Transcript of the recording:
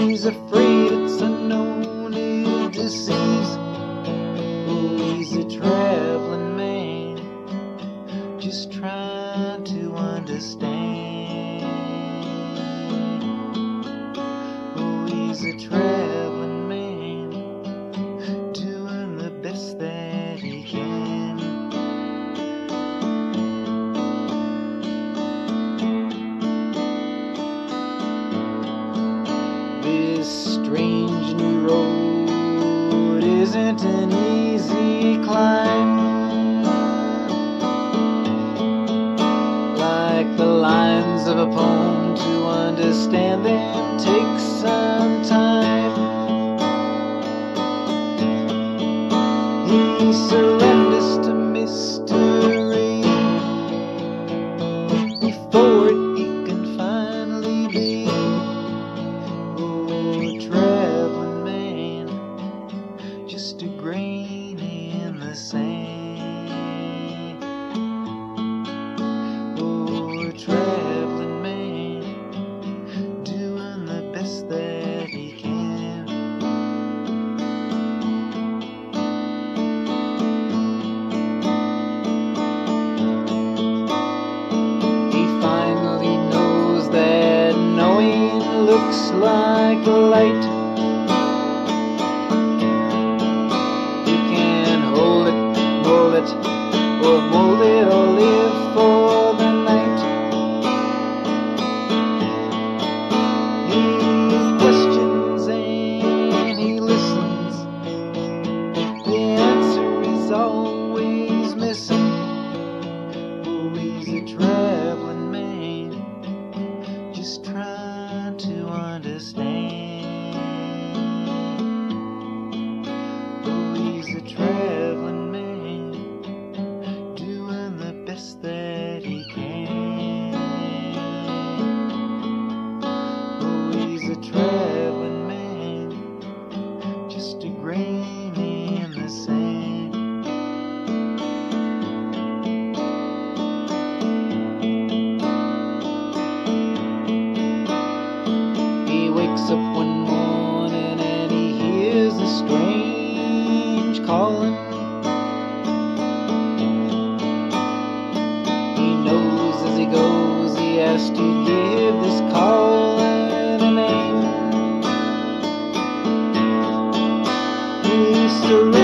He's afraid it's unknown, his disease. Oh, he's a traveling man, just trying to understand. Oh, he's a traveling man, doing the best that he can. This strange new road isn't an easy climb. Like the lines of a poem, to understand them takes some time. He surrenders to mystery before he can finally be. Traveling man, just a grain in the sand. Oh, a traveling man, doing the best that he can. He finally knows that knowing looks like a light. You can hold it, roll it, or mold it, or live for the night. He questions and he listens. The answer is always missing. Oh, he's a traveling man, just trying to understand. Oh, he's a traveling man, doing the best that he can. Oh, he's a traveling man, just a grain in the sand. He wakes up one morning and he hears a strange calling. He knows as he goes he has to give this calling a name. He surrenders